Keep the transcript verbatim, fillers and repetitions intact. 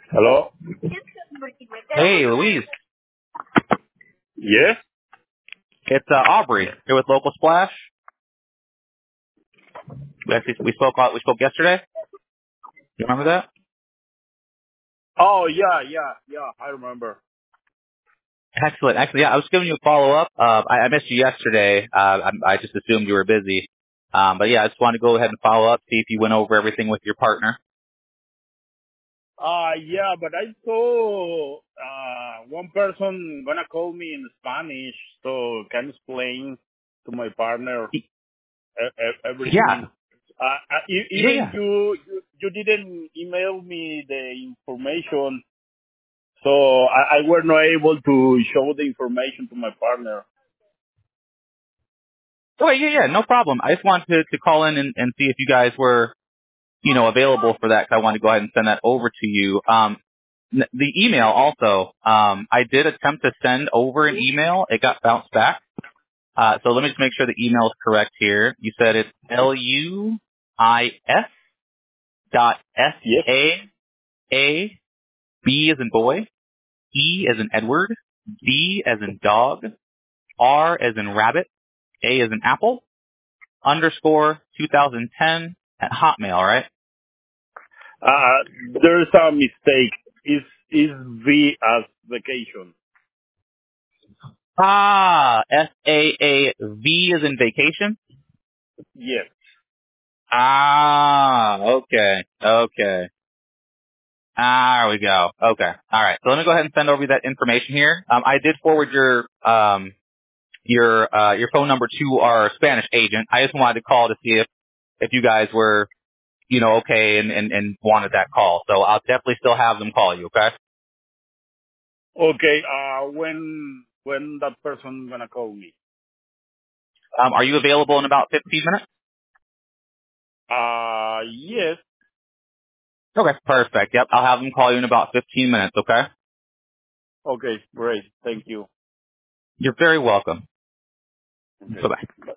Hello? Hey, Louise. Yes? It's uh, Aubrey here with Local Splash. We actually we spoke uh, we spoke yesterday. You remember that? Oh, yeah, yeah, yeah, I remember. Excellent. Actually, yeah, I was giving you a follow up. Uh, I, I missed you yesterday. Uh, I, I just assumed you were busy. Um, but yeah, I just wanted to go ahead and follow up, see if you went over everything with your partner. Uh, yeah, but I saw uh, one person gonna call me in Spanish, so can explain to my partner e- e- Yeah, everything. Uh, uh, e- yeah, even yeah. you, you, you didn't email me the information, so I, I were not able to show the information to my partner. Oh, yeah, yeah, no problem. I just wanted to, to call in and, and see if you guys were, you know, available for that. 'Cause I wanted to go ahead and send that over to you. Um, n- the email also, um, I did attempt to send over an email. It got bounced back. Uh, so let me just make sure the email is correct here. You said it's L U I S dot S Yes. A A B as in boy, E as in Edward, D as in dog, R as in rabbit, A as in apple, underscore twenty ten at Hotmail, right? Uh, there's a mistake. Is is V as vacation? Ah, S A A V as in vacation. Yes. Ah, okay, okay. Ah, there we go. Okay. All right. So let me go ahead and send over that information here. Um, I did forward your um, your uh, your phone number to our Spanish agent. I just wanted to call to see if if you guys were you know okay and, and, and wanted that call. So I'll definitely still have them call you. Okay. Okay. Uh, when when that person gonna call me? Um, are you available in about fifteen minutes? Uh, yes. Okay. Perfect. Yep. I'll have them call you in about fifteen minutes. Okay. Okay. Great. Thank you. You're very welcome. Okay. Bye bye. Bye.